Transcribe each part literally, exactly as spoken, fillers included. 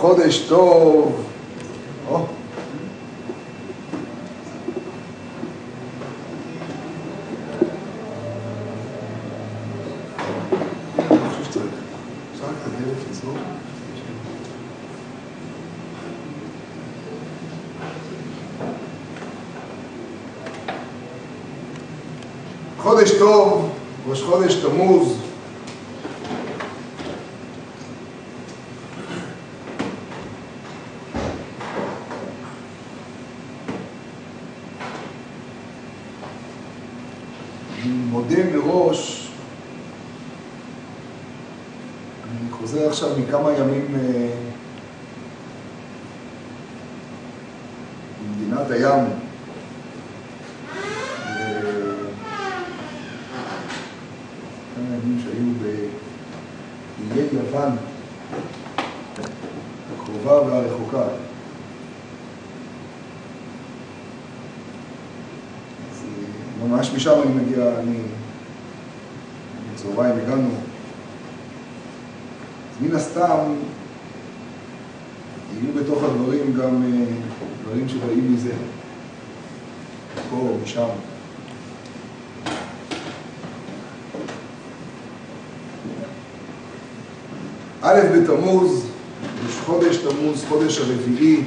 חודש טוב. או. חודש טוב, ראש חודש תמוז. אני מודה מראש, אני חוזר עכשיו מכמה ימים במדינת הים. שהיו באיי יוון, הקרובה והרחוקה. אז ממש משם אני מגיע, אני בצהריים הגענו. אז מן הסתם יהיו בתוך הדברים גם דברים שבאים מזה, פה או משם. א' בתמוז, ראש חודש תמוז, חודש הרביעי.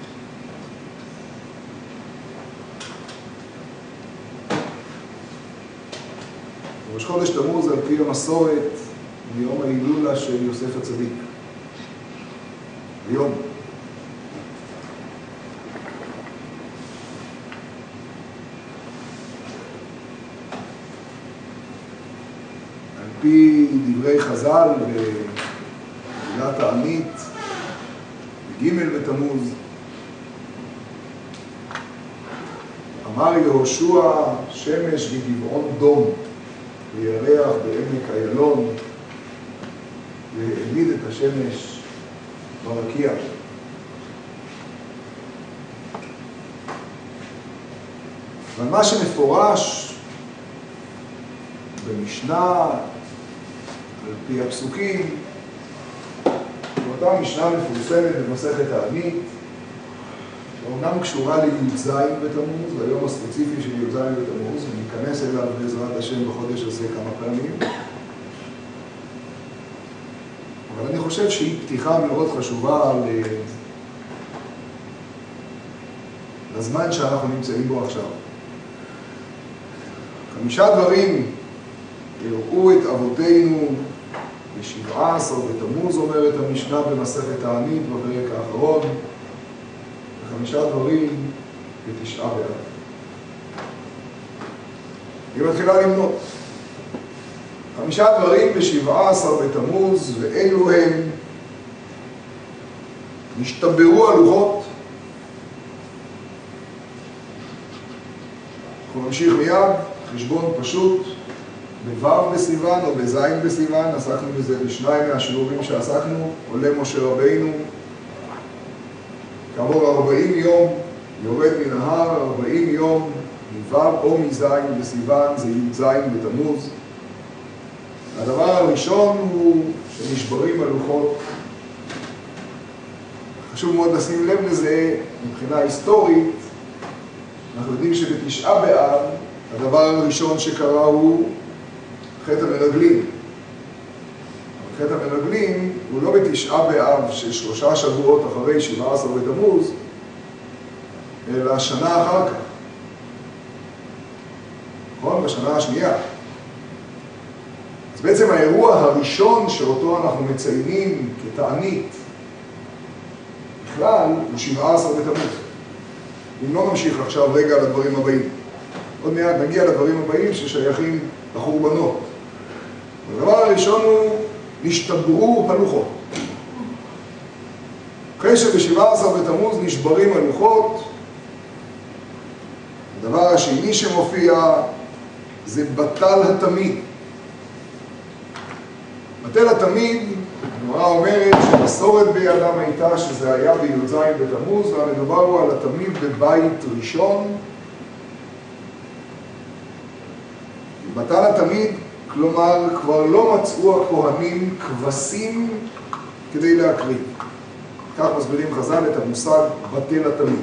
ראש חודש תמוז על פי המסורת מיום ההילולה של יוסף הצדיק. היום. על פי דברי חז"ל במגילת תענית, ג' בתמוז, אמר יהושע שמש בגבעון דום וירח בעמק איילון, והעמיד את השמש ברקיע. אבל מה שמפורש במשנה, על פי הפסוקים, באותה משנה מפורסמת במסכת תענית, שאומנם קשורה לי"ז בתמוז, ליום הספציפי של י"ז בתמוז, וניכנס אליו בעזרת השם בחודש הזה כמה פעמים. אבל אני חושב שהיא פתיחה מאוד חשובה לזמן שאנחנו נמצאים בו עכשיו. חמישה דברים הראו את אבותינו בשבעה עשר בתמוז, אומרת המשנה במסכת תענית בפרק האחרון, וחמישה דברים בתשעה באב. היא מתחילה למנות. חמישה דברים בשבעה עשר בתמוז, ואלו הם: נשתברו הלוחות. אנחנו נמשיך מיד, חשבון פשוט. בו' בסיוון או בז' בסיוון, עסקנו בזה בשניים מהשיעורים שעסקנו, עולה משה רבינו, כעבור ארבעים יום, יורד מן ההר, ארבעים יום, מו' או מז' בסיוון, זה י"ז בתמוז. הדבר הראשון הוא שנשברים הלוחות. חשוב מאוד לשים לב לזה, מבחינה היסטורית, אנחנו יודעים שבתשעה באב, הדבר הראשון שקרה הוא חטא המרגלים. חטא המרגלים הוא לא בתשעה באב של שלושה שבועות אחרי שבעה עשר בתמוז, אלא שנה אחר כך. נכון? בשנה השנייה. אז בעצם האירוע הראשון שאותו אנחנו מציינים כתענית בכלל הוא שבעה עשר בתמוז. אם לא נמשיך עכשיו רגע לדברים הבאים. עוד מעט נגיע לדברים הבאים ששייכים לחורבנות. הדבר הראשון הוא נשתברו הלוחות. אחרי שבשבעה עשר בתמוז נשברים הלוחות, הדבר השני שמופיע זה בטל התמיד. בטל התמיד, הגמרא אומרת שמסורת בידם הייתה שזה היה בי"ז בתמוז, והמדובר הוא על התמיד בבית ראשון. בטל התמיד, כלומר, כבר לא מצאו הכהנים כבשים כדי להקריב. כך מסבירים חז"ל את המושג בטל התמיד.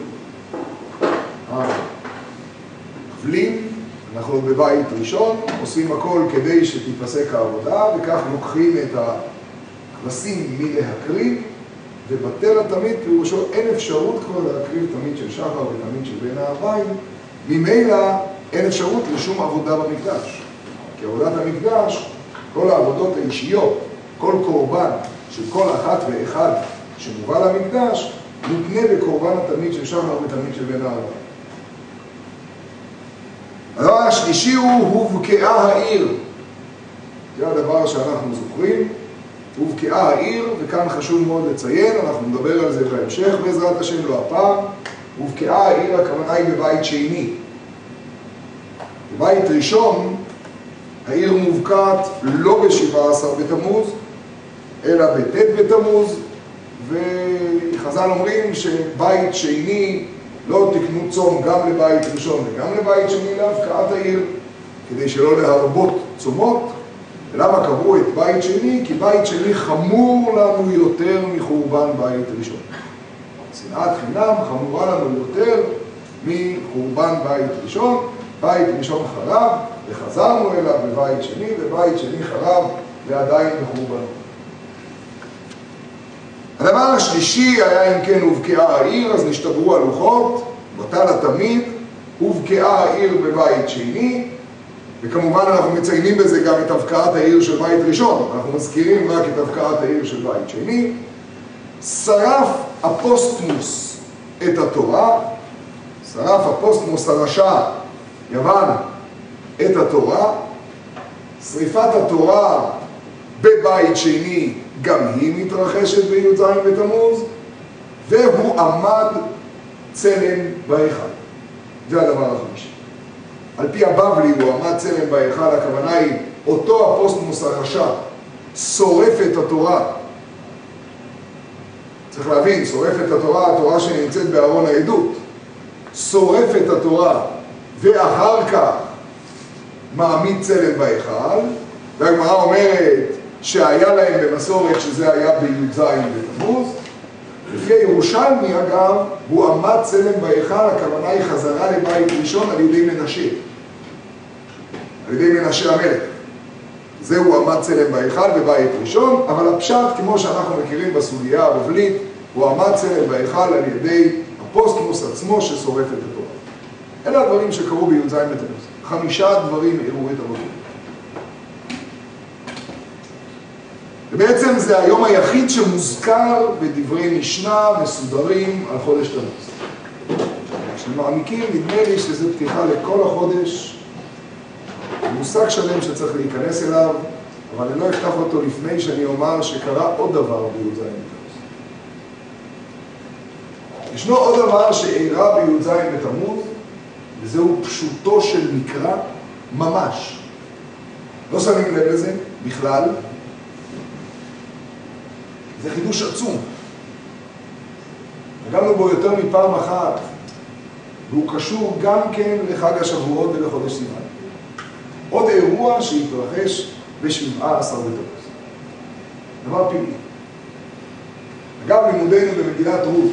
הכבלים, אנחנו בבית ראשון, עושים הכל כדי שתיפסק העבודה, וכך לוקחים את הכבשים מלהקריב, ובטל התמיד פירושו אין אפשרות כבר להקריב תמיד של שחר ותמיד של בין הערביים, ממילא אין אפשרות לשום עבודה במקדש. כי עבודת המקדש, כל העבודות האישיות, כל קורבן של כל אחת ואחד שמובא למקדש, מותנה בקורבן התמיד של שחר ותמיד של בין הערביים. הדבר השלישי הוא הובקעה העיר. זה הדבר שאנחנו זוכרים. הובקעה העיר, וכאן חשוב מאוד לציין, אנחנו נדבר על זה בהמשך בעזרת השם, לא הפעם. הובקעה העיר, הכוונה היא בבית שני. בבית ראשון, העיר מובקעת לא ב-שבעה עשר בתמוז, אלא בט' בתמוז, וחז"ל אומרים שבית שני לא תקנו צום גם לבית ראשון וגם לבית שני להבקעת העיר, כדי שלא להרבות צומות. ולמה קבעו את בית שני? כי בית שני חמור לנו יותר מחורבן בית ראשון. שנאת חינם חמורה לנו יותר מחורבן בית ראשון. בית ראשון חרב וחזרנו אליו בבית שני, ובית שני חרב ועדיין בחורבנו. הדבר השלישי היה אם כן הובקעה העיר, אז נשתברו הלוחות, בטל התמיד, הובקעה העיר בבית שני, וכמובן אנחנו מציינים בזה גם את הבקעת העיר של בית ראשון, אנחנו מזכירים רק את הבקעת העיר של בית שני. שרף אפוסטמוס את התורה, שרף אפוסטמוס הרשע יוון את התורה, שריפת התורה בבית שני גם היא מתרחשת בי"ז בתמוז, והוא עמד צלם בהיכל. זה הדבר החמישי. על פי הבבלי הוא עמד צלם בהיכל, הכוונה היא אותו אפוסטמוס הרשע שורף את התורה. צריך להבין, שורף את התורה, התורה שנמצאת בארון העדות, שורף את התורה ואחר כך מעמיד צלם בהיכל, והגמרא אומרת שהיה להם במסורת שזה היה בי"ז בתמוז. לפי ירושלמי אגב, הוא עמד צלם בהיכל, הכוונה היא חזרה לבית ראשון על ידי מנשה. על ידי מנשה המלך. זהו עמד צלם בהיכל בבית ראשון, אבל הפשט, כמו שאנחנו מכירים בסוגיה הבבלית, הוא עמד צלם בהיכל על ידי אפוסטמוס עצמו ששורף את התורה. אלה הדברים שקרו בי"ז בתמוז. חמישה דברים אירעו את הבבלית. ובעצם זה היום היחיד שמוזכר בדברי משנה מסודרים על חודש תמוז. כשמעמיקים, נדמה לי שזה פתיחה לכל החודש, מושג שלם שצריך להיכנס אליו, אבל אני לא אפתח אותו לפני שאני אומר שקרה עוד דבר בי"ז בתמוז. ישנו עוד דבר שאירע בי"ז בתמוז, וזהו פשוטו של מקרא ממש. לא שמים לב לזה בכלל. זה חידוש עצום. נגענו בו יותר מפעם אחת, והוא קשור גם כן לחג השבועות ולחודש סיוון. עוד אירוע שהתרחש ב-שבעה עשר בתמוז. דבר פלאי. אגב, לימודינו במגילת רות,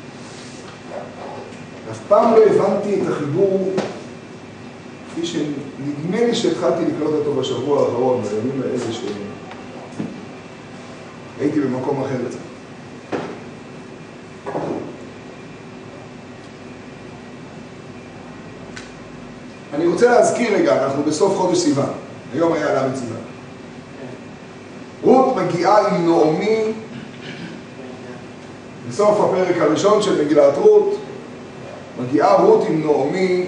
אף פעם לא הבנתי את החיבור, כפי שנדמה לי שהתחלתי לקלוט אותו בשבוע האחרון, בימים האלה ש... הייתי במקום אחר לצד. אני רוצה להזכיר רגע, אנחנו בסוף חודש סיוון. היום היה למד סיוון. רות מגיעה עם נעמי בסוף הפרק הראשון של מגילת רות. מגיעה רות עם נעמי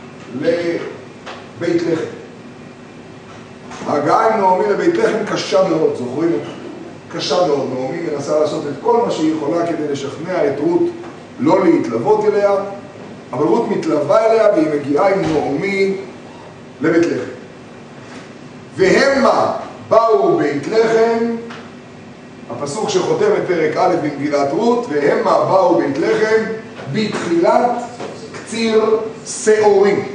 לבית לחם. ההגעה עם נעמי לבית לחם קשה מאוד, זוכרים אותה? קשה מאוד. נעמי מנסה לעשות את כל מה שהיא יכולה כדי לשכנע את רות לא להתלוות אליה, אבל רות מתלווה אליה והיא מגיעה עם נעמי לבית לחם. והמה באו בית לחם, הפסוק שחותם את פרק א' במגילת רות, והמה באו בית לחם בתחילת קציר שעורים.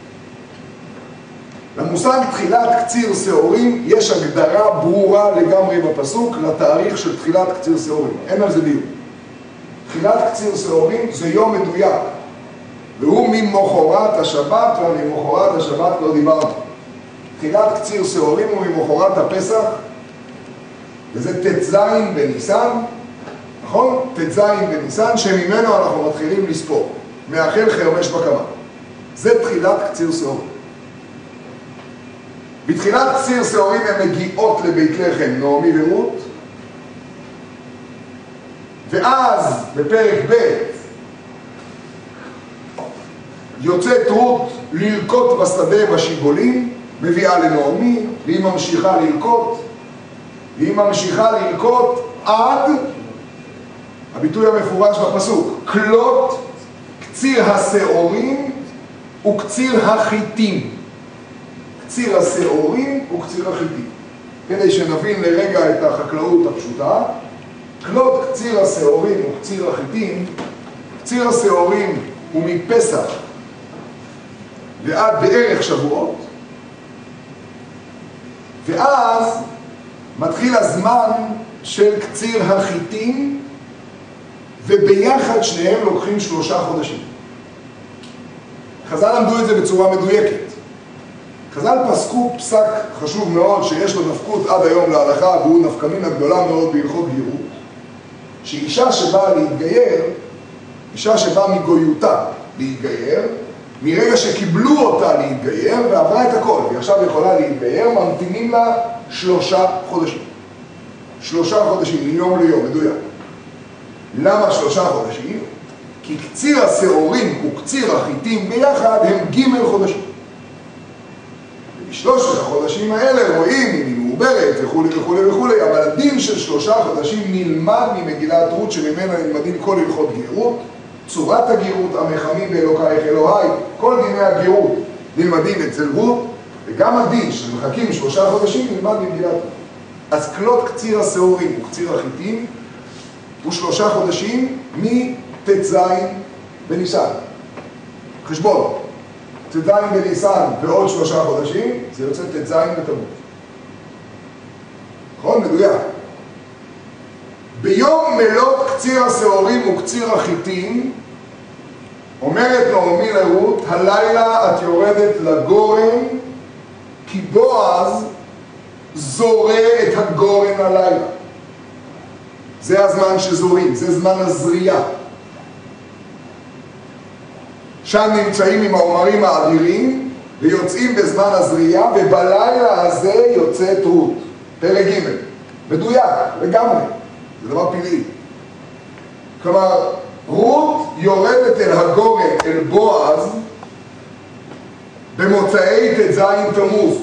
למושג תחילת קציר שעורים יש הגדרה ברורה לגמרי בפסוק לתאריך של תחילת קציר שעורים. אין על זה דיון. תחילת קציר שעורים זה יום מדויק, והוא ממחרת השבת, וממחרת השבת לא דיברנו. תחילת קציר שעורים הוא ממחרת הפסח, וזה ט"ז בניסן, נכון? ט"ז בניסן, שממנו אנחנו מתחילים לספור, מאחל חרמש בקמה. זה תחילת קציר שעורים. בתחילת קציר שעורים הן מגיעות לבית לחם, נעמי ורות, ואז בפרק ב' יוצאת רות ללקוט בשדה בשיבולים, מביאה לנעמי, והיא ממשיכה ללקוט, והיא ממשיכה ללקוט עד, הביטוי המפורש בפסוק, כלות קציר השעורים וקציר החיטים. קציר השעורים וקציר החיטים. כדי שנבין לרגע את החקלאות הפשוטה, כלות קציר השעורים וקציר החיטים, קציר השעורים הוא מפסח ועד בערך שבועות, ואז מתחיל הזמן של קציר החיטים, וביחד שניהם לוקחים שלושה חודשים. חז"ל למדו את זה בצורה מדויקת. חז"ל פסקו פסק חשוב מאוד שיש לו נפקות עד היום להלכה, והוא נפקמינה גדולה מאוד בהלכות גירות, שאישה שבאה להתגייר, אישה שבאה מגויותה להתגייר, מרגע שקיבלו אותה להתגייר ועברה את הכל, והיא עכשיו יכולה להתגייר, ממתינים לה שלושה חודשים. שלושה חודשים, מיום ליום, מדויק. למה שלושה חודשים? כי קציר השעורים וקציר החיטים ביחד הם ג' חודשים. ובשלושת החודשים האלה רואים אם היא מעוברת וכו' וכו' וכו', אבל הדין של שלושה חודשים נלמד ממגילת רות, שממנה נלמדים כל הלכות גירות, צורת הגירות, המחמים באלוקייך אלוהי, כל דיני הגירות נלמדים אצל רות, וגם הדין שמחכים שלושה חודשים נלמד ממגילת רות. אז כלות קציר השעורים וקציר החיטים הוא שלושה חודשים מט"ז בניסן. חשבון, ט"ז בניסן ועוד שלושה חודשים, זה יוצא ט"ז בתמוז. נכון? מדויק. ביום מלות קציר השעורים וקציר החיטים, אומרת נעמי לרות, הלילה את יורדת לגורן, כי בועז זורע את הגורן הלילה. זה הזמן שזורים, זה זמן הזריעה. שם נמצאים עם העומרים האדירים, ויוצאים בזמן הזריעה, ובלילה הזה יוצאת רות. פרק ג' מדויק, לגמרי. זה דבר פלאי. כלומר, רות יורדת אל הגורן, אל בועז, במוצאי ט"ז תמוז.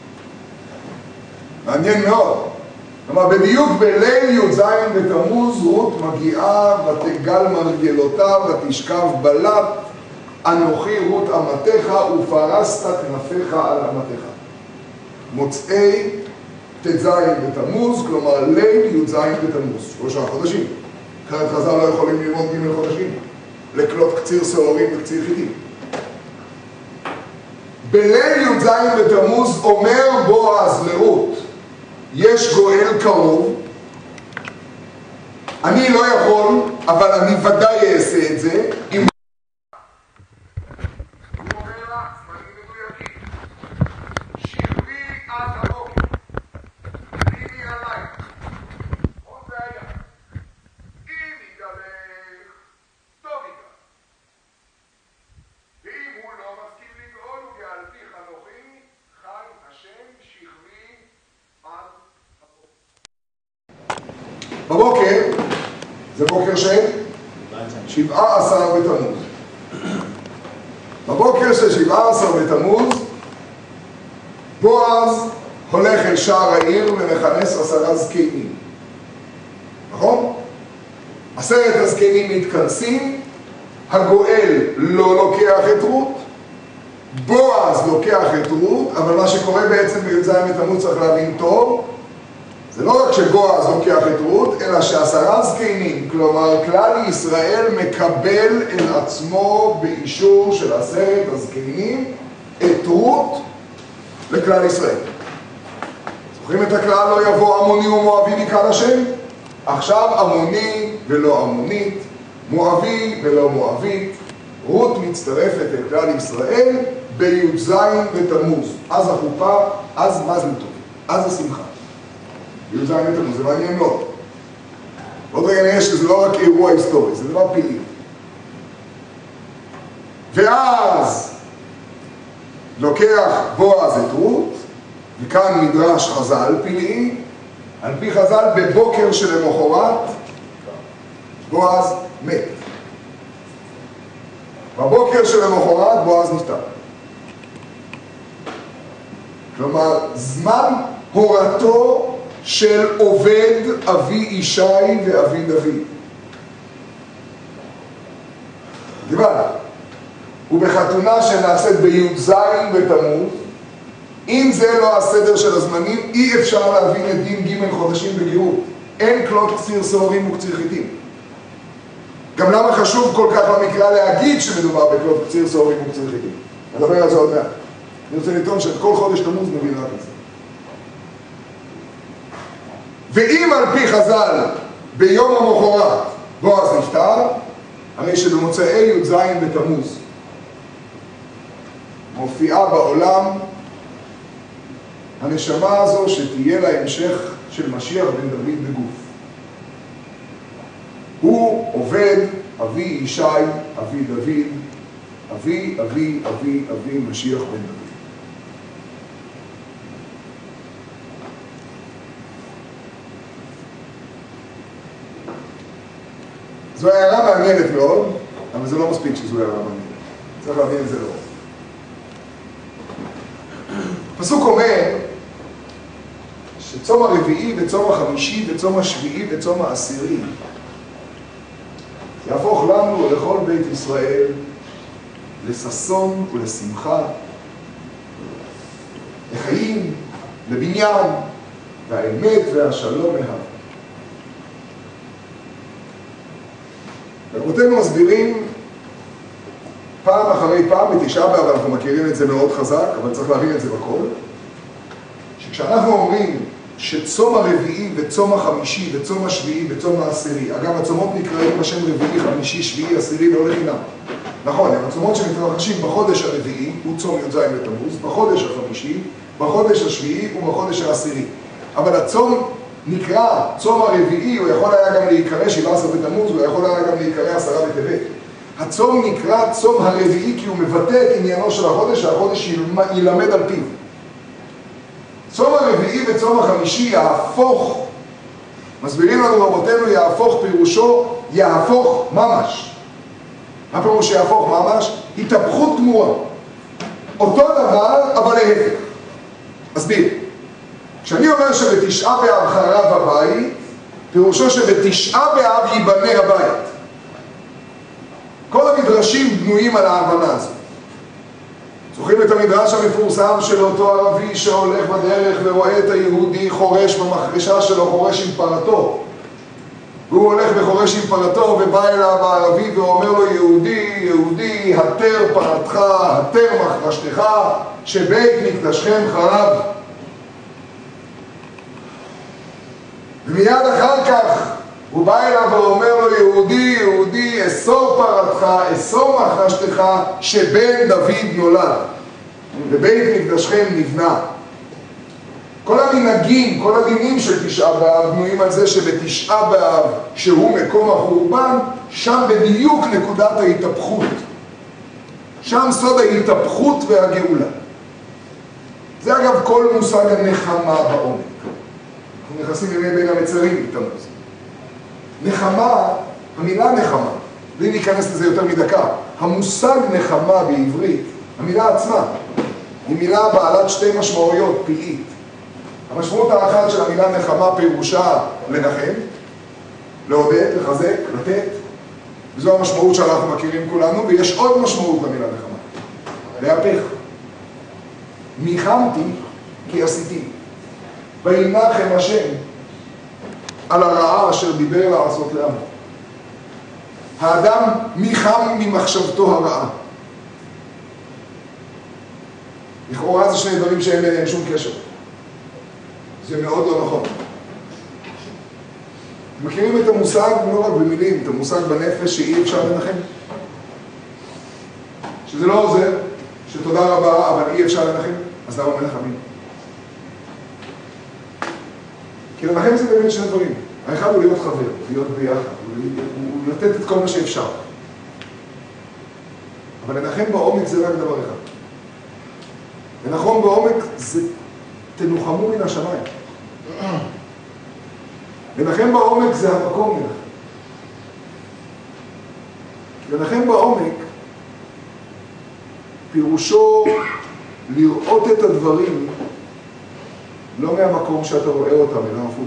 מעניין מאוד. כלומר, בדיוק בליל י"ז בתמוז רות מגיעה ותגל מרגלותיו ותשכב בלט, אנוכי רות אמתך ופרסת כנפיך על אמתך. מוצאי ט"ז בתמוז, כלומר ליל י"ז בתמוז, שלושה חודשים. אחרת חז"ל לא יכולים ללמוד ג' חודשים, לקלוט קציר שעורים וקציר חיטים. בליל י"ז בתמוז אומר בועז לרות, יש גואל קרוב, אני לא יכול, אבל אני ודאי אעשה את זה. אם... הוא אומר לה, זמנים מדויקים, שכבי עד הבוקר, לימי הלילה, עוד בעיה, אם יגלך, טוב יגלך, ואם הוא לא מסכים לגאול, וגאלתי חנוכי, חי השם שכבי עד בבוקר, זה בוקר של שבעה עשר בתמוז. בבוקר של שבעה עשר בתמוז, בועז הולך אל שער העיר ומכנס עשרה זקנים. נכון? עשרת הזקנים מתכנסים, הגואל לא לוקח את רות, בועז לוקח את רות, אבל מה שקורה בעצם בי"ז בתמוז צריך להבין טוב, זה לא רק שבועז לוקח את רות, אלא שעשרה זקנים, כלומר כלל ישראל מקבל אל עצמו באישור של עשרת הזקנים את רות לכלל ישראל. זוכרים את הכלל לא יבוא עמוני ומואבי מקהל השם? עכשיו עמוני ולא עמונית, מואבי ולא מואבית, רות מצטרפת אל כלל ישראל בי"ז בתמוז. אז החופה, אז מזל טוב, אז השמחה. בי"ז בתמוז, זה מעניין מאוד. עוד רגע נראה שזה לא רק אירוע היסטורי, זה דבר פעיל. ואז לוקח בועז את רות, וכאן מדרש חז"ל פלאי, על פי חז"ל בבוקר שלמחרת בועז מת. בבוקר שלמחרת בועז נפטר. כלומר, זמן הורתו של עובד אבי ישי ואבי דוד. דיבר. ובחתונה שנעשית בי"ז בתמוז, אם זה לא הסדר של הזמנים, אי אפשר להבין את דין ג' חודשים בגירות. אין כלות קציר שעורים וקציר חיטים. גם למה חשוב כל כך למקרא להגיד שמדובר בכלות קציר שעורים וקציר חיטים? נדבר על זה עוד מעט. אני רוצה לטעון שאת כל חודש תמוז מבין רק את זה. ואם על פי חז"ל ביום המחרת בועז נפטר, הרי שבמוצאי י"ז בתמוז מופיעה בעולם הנשמה הזו שתהיה לה המשך של משיח בן דוד בגוף. הוא עובד אבי ישי, אבי דוד, אבי, אבי, אבי, אבי, משיח בן דוד. זו הערה מעניינת מאוד, אבל זה לא מספיק שזו הערה מעניינת. צריך להבין את זה לא. הפסוק אומר שצום הרביעי וצום החמישי וצום השביעי וצום העשירי יהפוך לנו ולכל בית ישראל לששון ולשמחה, לחיים, לבניין, והאמת והשלום מהר. רבותינו מסבירים פעם אחרי פעם, בתשעה באב אנחנו מכירים את זה מאוד חזק, אבל צריך להבין את זה בכל, שכשאנחנו אומרים שצום הרביעי וצום החמישי וצום השביעי וצום העשירי, אגב הצומות נקראים בשם רביעי, חמישי, שביעי, עשירי, לא לחינם. נכון, הם הצומות שמתרחשים בחודש הרביעי, הוא צום י"ז בתמוז, בחודש החמישי, בחודש השביעי ובחודש העשירי. אבל הצום נקרא צום הרביעי, הוא יכול היה גם להיקרא שבעה עשר בתמוז, הוא יכול היה גם להיקרא עשרה בטבת. הצום נקרא צום הרביעי כי הוא מבטא את עניינו של החודש, שהחודש ילמד על פיו. צום הרביעי וצום החמישי יהפוך, מסבירים לנו רבותינו, יהפוך פירושו, יהפוך ממש. מה פירוש יהפוך ממש? התהפכות תמורה. אותו דבר, אבל להפך. מסביר. כשאני אומר שבתשעה באב חרב הבית, פירושו שבתשעה באב ייבנה הבית. כל המדרשים בנויים על ההבנה הזו. זוכרים את המדרש המפורסם של אותו ערבי שהולך בדרך ורואה את היהודי חורש במחרשה שלו, חורש עם פרתו. והוא הולך בחורש עם פרתו ובא אליו הערבי ואומר לו, יהודי, יהודי, התר פרתך, התר מחרשתך, שבית מקדשכם חרב. ומיד אחר כך הוא בא אליו ואומר לו, יהודי, יהודי, אסור פרתך, אסור מחרשתך, שבן דוד נולד, ובית מקדשכם נבנה. כל המנהגים, כל הדינים של תשעה באב בנויים על זה שבתשעה באב, שהוא מקום החורבן, שם בדיוק נקודת ההתהפכות. שם סוד ההתהפכות והגאולה. זה אגב כל מושג הנחמה בעומק. אנחנו נכנסים לימי בין המצרים בתמוז. נחמה, המילה נחמה, בלי להיכנס לזה יותר מדקה, המושג נחמה בעברית, המילה עצמה, היא מילה בעלת שתי משמעויות פלאית. המשמעות האחת של המילה נחמה פירושה לנחם, לעודד, לחזק, לתת, וזו המשמעות שאנחנו מכירים כולנו, ויש עוד משמעות למילה נחמה, להפך. ניחמתי כי עשיתי, וינחם השם על הרעה אשר דיבר לעשות לעמו. האדם ניחם ממחשבתו הרעה. לכאורה זה שני דברים שאין ביניהם שום קשר. זה מאוד לא נכון. מכירים את המושג, לא רק במילים, את המושג בנפש שאי אפשר לנחם? שזה לא עוזר, שתודה רבה, אבל אי אפשר לנחם, אז למה מנחמים? כי לנחם זה באמת שני דברים. האחד הוא להיות חבר, להיות ביחד, הוא, הוא לתת את כל מה שאפשר. אבל לנחם בעומק זה רק דבר אחד. לנחם בעומק זה תנוחמו מן השמיים. לנחם בעומק זה המקום מנחם. לנחם בעומק פירושו לראות את הדברים לא מהמקום שאתה רואה אותם, אלא הפוך.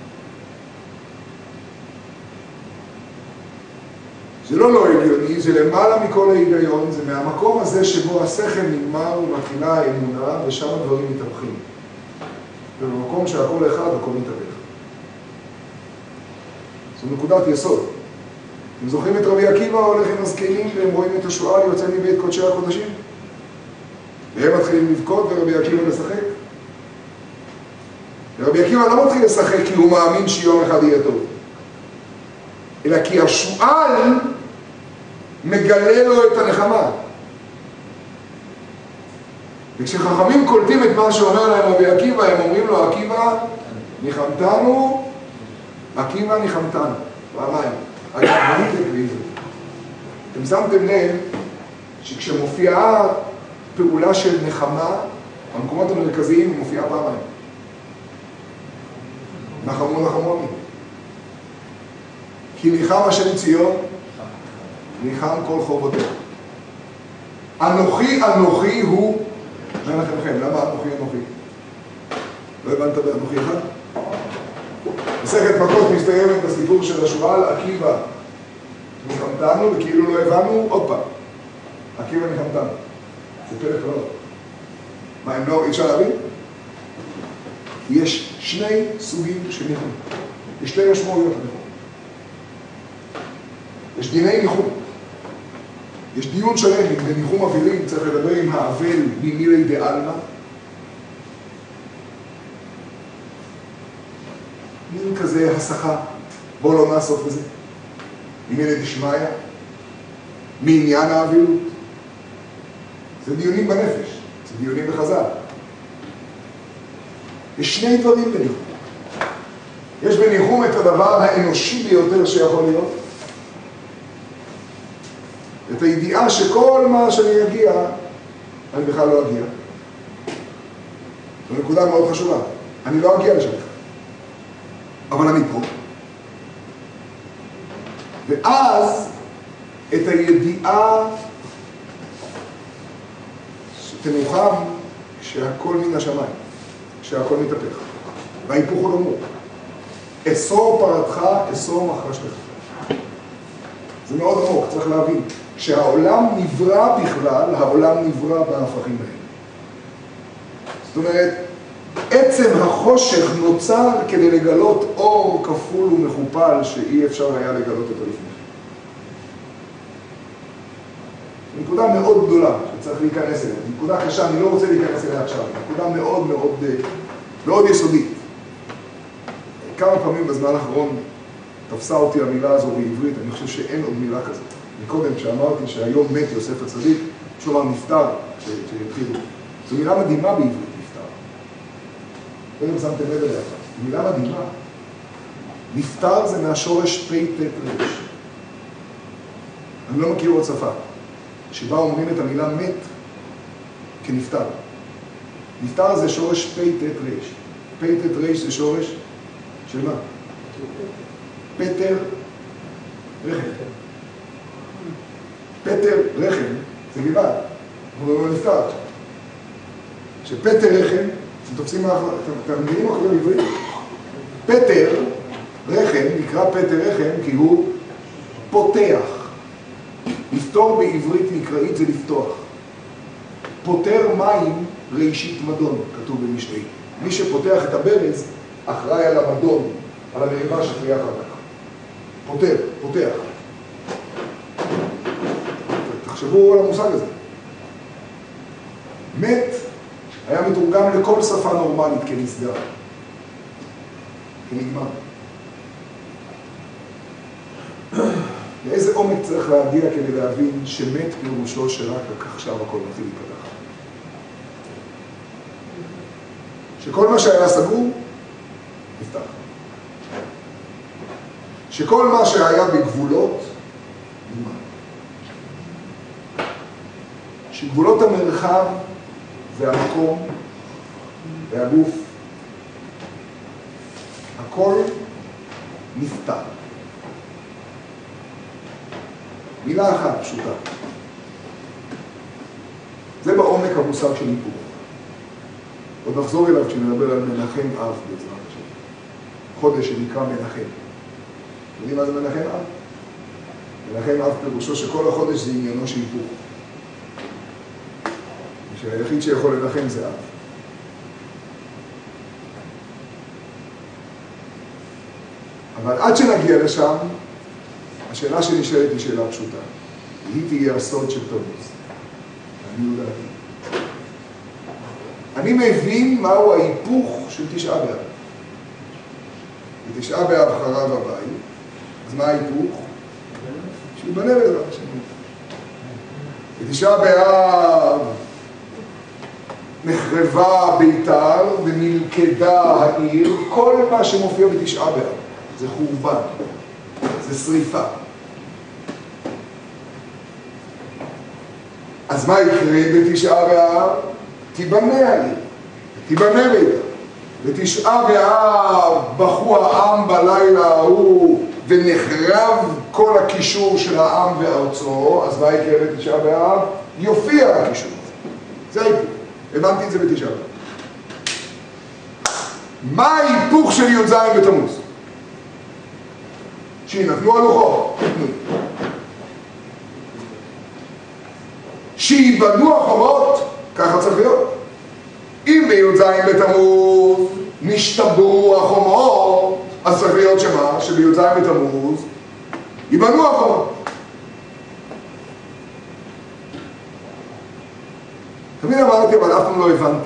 זה לא לא הגיוני, זה למעלה מכל ההיגיון, זה מהמקום הזה שבו השכל נגמר ומתחילה האמונה ושם הדברים מתהפכים. ובמקום שהכל אחד, הכל מתהפך. זו נקודת יסוד. אתם זוכרים את רבי עקיבא הולך עם הזקנים והם רואים את השועל יוצא מבית קודשי הקודשים? והם מתחילים לבכות ורבי עקיבא לשחק? ורבי עקיבא לא מתחיל לשחק כי הוא מאמין שיום אחד יהיה טוב. אלא כי השועל מגלה לו את הנחמה. וכשחכמים קולטים את מה שאומר להם רבי עקיבא, הם אומרים לו, עקיבא, ניחמתנו, עקיבא ניחמתנו. פעמיים. אגב, מניתק בעברית. אתם שמתם לב שכשמופיעה פעולה של נחמה, במקומות המרכזיים היא מופיעה פעמיים. נחמו נחמוני. כי ניחם השם ציון, ניחם כל חורבותיה. אנוכי אנוכי הוא מנחמכם. למה אנוכי אנוכי? לא הבנת באנוכי אחד? מסכת מכות מסתיימת בסיפור של השועל, עקיבא ניחמתנו, וכאילו לא הבנו, עוד פעם. עקיבא ניחמתנו. זה פלא פלאות. מה, הם לא, אי אפשר להבין? יש שני סוגים של ניחום. יש שתי משמעויות לניחום. יש דיני ניחום. יש דיון שלם, אם בניחום אבלים צריך לדבר עם האבל ממילי דעלמא. מין כזה הסחה, בואו לא נעסוק בזה. ממילי דשמיא, מעניין האבלות. זה דיונים בנפש, זה דיונים בחז"ל. יש שני דברים בניחום. יש בניחום את הדבר האנושי ביותר שיכול להיות, את הידיעה שכל מה שאני אגיע, אני בכלל לא אגיע. זו נקודה מאוד חשובה. אני לא אגיע לשם. אבל אני פה. ואז את הידיעה שתנוחם כשהכל מן השמיים, כשהכל מתהפך. וההיפוך הוא גמור. אסור פרתך, אסור מחרשתך. זה מאוד עמוק, צריך להבין. כשהעולם נברא בכלל, העולם נברא בהפכים האלה. זאת אומרת, עצם החושך נוצר כדי לגלות אור כפול ומכופל שאי אפשר היה לגלות אותו לפני. נקודה מאוד גדולה שצריך להיכנס אליה. נקודה קשה, אני לא רוצה להיכנס אליה עכשיו. נקודה מאוד מאוד, מאוד יסודית. כמה פעמים בזמן האחרון תפסה אותי המילה הזו בעברית, אני חושב שאין עוד מילה כזאת. מקודם שאמרתי שהיום מת יוסף הצדיק, שהוא אמר נפטר כשהתחילו. זו מילה מדהימה בעברית, נפטר. קודם שמתם לב אליה. זו מילה מדהימה. נפטר זה מהשורש פי תת רש. אני לא מכיר עוד שפה, שבה אומרים את המילה מת כנפטר. נפטר זה שורש פי תת רש. פי תת רש זה שורש של מה? פטר רחם. פטר רחם זה לבד, אנחנו לא נפטר. שפטר רחם, אתם תופסים מה, אתם מבינים מה קורה בעברית? פטר רחם נקרא פטר רחם כי הוא פותח. לפתור בעברית מקראית זה לפתוח. פותר מים ראשית מדון, כתוב במשלי. מי שפותח את הברז אחראי על המדון, על המריבה שתהיה אחר כך. פותר, פותח. תחשבו על המושג הזה. מת היה מתורגם לכל שפה נורמלית כנסגר, כנגמר. לאיזה עומק צריך להגיע כדי להבין שמת פירושו שרק עכשיו הכל מתחיל להיפתח. שכל מה שהיה סגור, נפתח. שכל מה שהיה בגבולות, נגמר. שגבולות המרחב והמקום והגוף, הכל נפתח. מילה אחת פשוטה. זה בעומק המושג של היפוך. עוד נחזור אליו כשנדבר על מנחם אב בעזרת השם. חודש שנקרא מנחם. יודעים מה זה מנחם אב? מנחם אב פירושו שכל החודש זה עניינו של היפוך. שהיחיד שיכול לנחם זה אב. אבל עד שנגיע לשם, השאלה שנשאלת היא שאלה פשוטה. היא תהיה הסוד של תמוז. אני יודעתי. אני מבין מהו ההיפוך של תשעה באב. בתשעה באב חרב הבית, אז מה ההיפוך? שיבנה בעזרת השם. בתשעה באב נחרבה ביתר ונלכדה העיר. כל מה שמופיע בתשעה באב זה חורבן, זה שריפה. אז מה יקרה בתשעה באב? תיבנה העיר, תיבנה ביתר. בתשעה באב בכו העם בלילה ההוא ונחרב כל הקישור של העם וארצו. אז מה יקרה בתשעה באב? יופיע הקישור. זה ההיפוך. הבנתי את זה בתשעה באב. מה ההיפוך של י"ז בתמוז? שינתנו הלוחות, נתנו. שיבנו החומות, ככה צריך להיות. אם בי"ז בתמוז נשתברו החומות, אז צריך להיות שמה? שבי"ז בתמוז ייבנו החומות. תמיד אמרתי, אבל אף פעם לא הבנתי.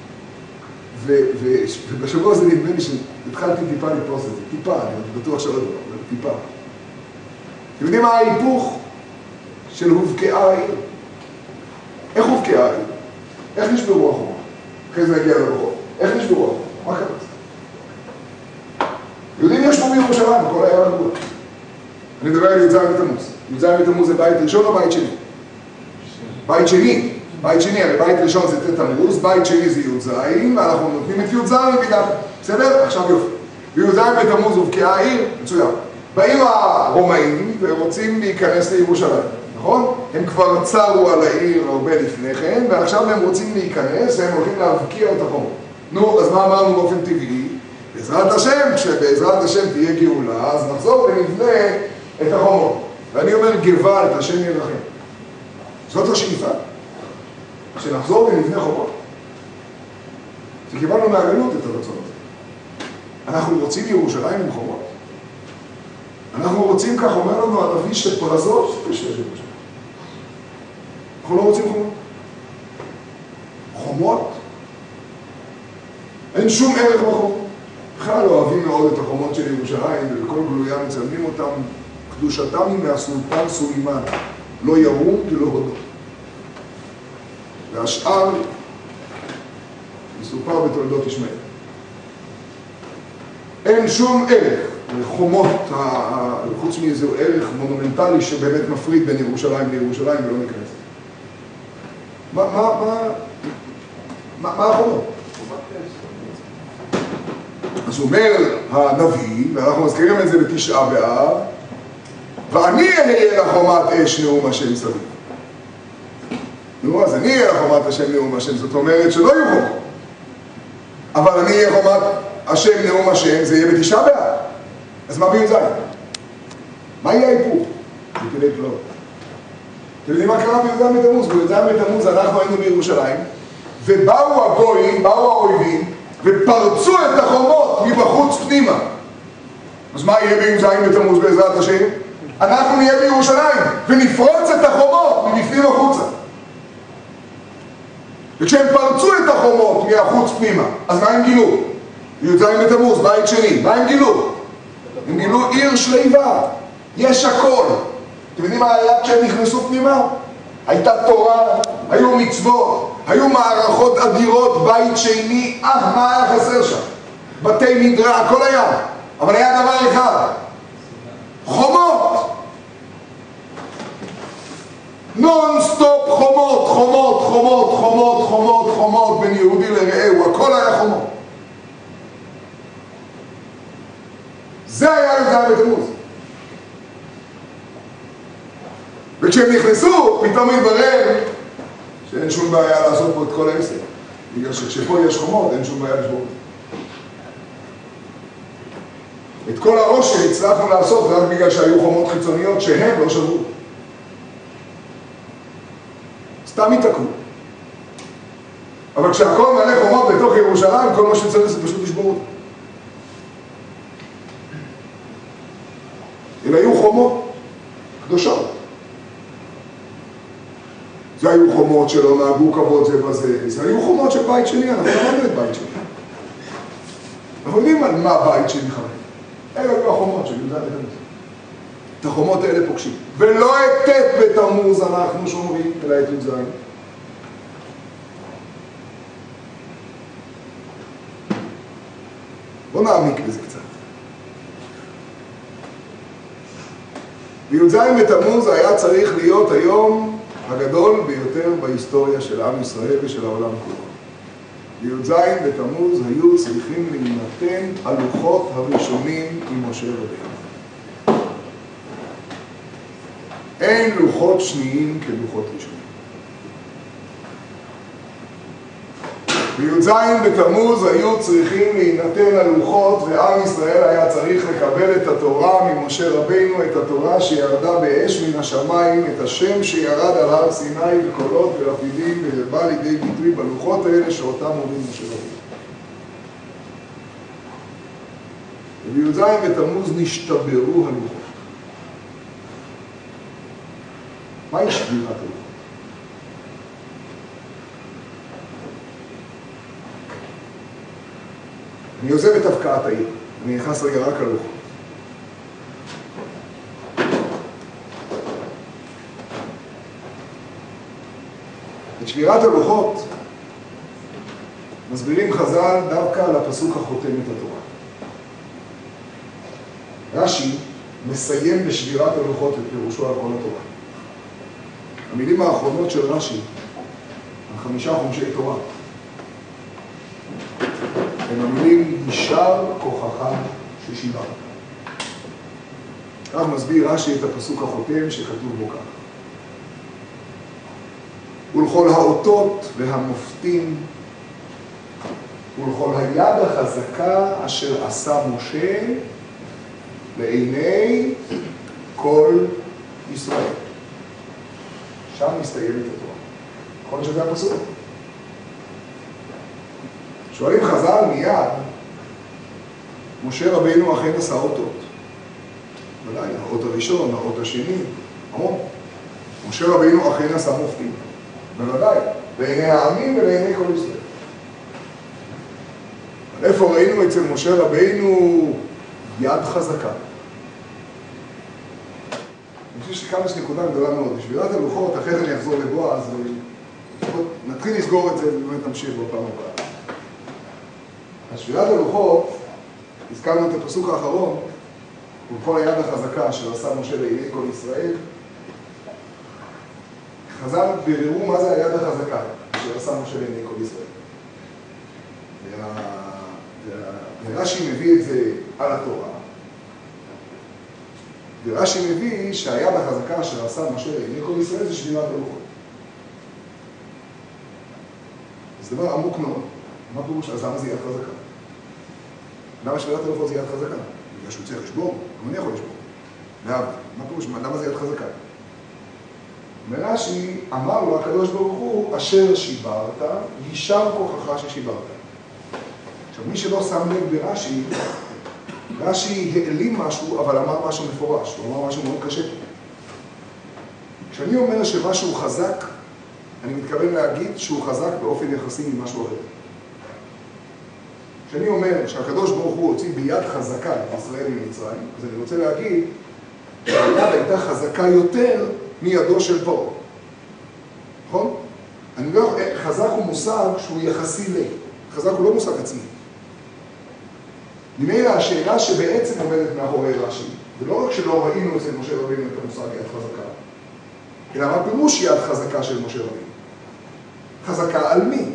ובשבוע הזה נדמה לי שהתחלתי טיפה לפרוס את זה. טיפה, אני בטוח שלא דבר, אבל טיפה. אתם יודעים מה ההיפוך של הובקעה העיר? איך הובקעה העיר? איך נשברו החומות? אחרי זה נגיע לרחוב. איך נשברו החומות? מה קרה? יהודים יש פה בירושלים, בכל העיר הגבול. אני מדבר על י"ז בתמוז. י"ז בתמוז זה בית ראשון או בית שני? בית שני. בית שני, הרי בית ראשון זה ט' תמוז, בית שני זה י"ז, ואנחנו נותנים את י"ז בגלל. בסדר? עכשיו יופי. בי"ז בתמוז הובקעה העיר, מצוין. באים הרומאים ורוצים להיכנס לירושלים, נכון? הם כבר צרו על העיר הרבה לפני כן, ועכשיו הם רוצים להיכנס, והם הולכים להבקיע את החומות. נו, אז מה אמרנו באופן טבעי? בעזרת השם, כשבעזרת השם תהיה גאולה, אז נחזור ונבנה את החומות. ואני אומר, גוואלד, השם ירחם. זאת השאיפה. שנחזור ונבנה חומות. שקיבלנו מהגלות את הרצון הזה. אנחנו רוצים ירושלים עם חומות. אנחנו רוצים, כך אומר לנו הנביא, שפרזות יש ירושלים. אנחנו לא רוצים חומות. חומות? אין שום ערך בחומות. בכלל לא אוהבים מאוד את החומות של ירושלים, ובכל גלויה מצלמים אותם, קדושתם היא מהסולטן סולימן. לא ירום כי לא הודות. והשאר מסופר בתולדות ישמעאל. אין שום ערך לחומות, חוץ מאיזה ערך מונומנטלי שבאמת מפריד בין ירושלים לירושלים ולא ניכנס. מה, מה, מה, מה, מה החומות? אז אומר הנביא, ואנחנו מזכירים את זה בתשעה באב, ואני אהיה לחומת אש נאום השם סביב. נו, אז אני אהיה לחומת השם נאום השם, זאת אומרת שלא יהיו חומות. אבל אני אהיה חומת השם נאום השם, זה יהיה בתשעה באב. אז מה בי"ז? מה יהיה ההיפוך? בגלי פלאות. אתם יודעים מה קרה בי"ז בתמוז? בי"ז בתמוז אנחנו היינו בירושלים, ובאו הגויים, באו האויבים, ופרצו את החומות מבחוץ פנימה. אז מה יהיה בי"ז בתמוז בעזרת השם? אנחנו נהיה בירושלים, ונפרוץ את החומות מבפנים החוצה. וכשהם פרצו את החומות מהחוץ פנימה, אז מה הם גילו? י"ז בתמוז, בית שני, מה הם גילו? הם גילו עיר שליבה, יש הכל. אתם יודעים מה היה כשהם נכנסו פנימה? הייתה תורה, היו מצוות, היו מערכות אדירות, בית שני, אה, מה היה חסר שם? בתי מדרש, הכל היה. אבל היה דבר אחד, חומות. נון סטופ חומות, חומות, חומות, חומות, חומות, חומות, בין יהודי לרעהו, הכל היה חומות. זה היה י"ז בתמוז. וכשהם נכנסו, פתאום התברר שאין שום בעיה לעשות פה את כל העסק. בגלל שכשפה יש חומות, אין שום בעיה לשבור. את כל הראש שהצלחנו לעשות רק בגלל שהיו חומות חיצוניות שהם לא שברו. סתם התעכבו. אבל כשהכל מלא חומות בתוך ירושלים, כל מה שצריך זה פשוט לשבור אותו. אלה היו חומות קדושות. זה היו חומות שלא נהגו כבוד זה בזה. זה היו חומות של בית שני, אנחנו למדנו את בית שני. אנחנו יודעים על מה בית שני חמד. אלה היו החומות של י"ז בתמוז. את החומות האלה פוגשים. ולא את ט' בתמוז אנחנו שומרים, אלא את י"ז. בואו נעמיק בזה קצת. בי"ז בתמוז היה צריך להיות היום הגדול ביותר בהיסטוריה של עם ישראל ושל העולם כולו. בי"ז בתמוז היו צריכים להינתן הלוחות הראשונים עם משה רבנו. אין לוחות שניים כלוחות ראשונים. בי"ז בתמוז היו צריכים להינתן הלוחות, ועם ישראל היה צריך לקבל את התורה ממשה רבנו, את התורה שירדה באש מן השמיים, את השם שירד על הר סיני וקולות ולפידים, ובא לידי ביטוי בלוחות האלה שאותם אומרים משה רבנו. ובי"ז בתמוז נשתברו הלוחות. מהי שבירת הלוחות? אני עוזב את הבקעת העיר, אני נכנס רגע רק הלוחות. את שבירת הלוחות מסבירים חז"ל דווקא על הפסוק החותם את התורה. רש"י מסיים בשבירת הלוחות את פירושו על כל התורה. המילים האחרונות של רש"י, על חמישה חומשי תורה, הם המילים יישר כוחך ששיברת. כך מסביר רש"י את הפסוק החותם שכתוב בו כך. ולכל האותות והמופתים ולכל היד החזקה אשר עשה משה לעיני כל ישראל. שם מסתיימת התורה. נכון שזה הפסוק? שואלים חז"ל מיד, משה רבינו אכן עשה אותות. ודאי, האות הראשון, האות השני, המון. משה רבינו אכן עשה מופתים. בוודאי, בעיני העמים ובעיני כל ישראל. אבל איפה ראינו אצל משה רבינו יד חזקה? אני חושב שכמה יש נקודה גדולה מאוד. בשבירת הלוחות, אחרי זה אני אחזור לבועז, נתחיל לסגור את זה ובאמת נמשיך בפעם הבאה. בשבירת הלוחות, הזכרנו את הפסוק האחרון, ולכל היד החזקה אשר עשה משה לעיני כל ישראל. חז"ל ביררו מה זה היד החזקה אשר עשה משה לעיני כל ישראל. ורש"י מביא את זה על התורה. ורש"י מביא שהיד החזקה אשר עשה משה לעיני כל ישראל זה שבירת הלוחות. זה דבר עמוק מאוד. מה פירוש? אז למה זה יד חזקה? למה שבירת הלוחות זה יד חזקה? בגלל שהוא צריך לשבור? גם אני יכול לשבור. להבדיל. מה פירוש? למה זה יד חזקה? מרש"י אמר לו הקדוש ברוך הוא, אשר שיברת, יישר כוחך ששיברת. עכשיו, מי שלא שם לב ברש"י, רש"י העלים משהו, אבל אמר משהו מפורש, הוא אמר משהו מאוד קשה. כשאני אומר שמשהו חזק, אני מתכוון להגיד שהוא חזק באופן יחסי ממשהו אחר. כשאני אומר שהקדוש ברוך הוא הוציא ביד חזקה את ישראל ממצרים, אז אני רוצה להגיד שהיד הייתה חזקה יותר מידו של פרעה. נכון? אני לא, חזק הוא מושג שהוא יחסי ל. חזק הוא לא מושג עצמי. ממילא השאלה שבעצם עומדת מאחורי רש"י, ולא רק שלא ראינו אצל משה רבינו את המושג יד חזקה, אלא מה פירוש יד חזקה של משה רבינו? חזקה על מי?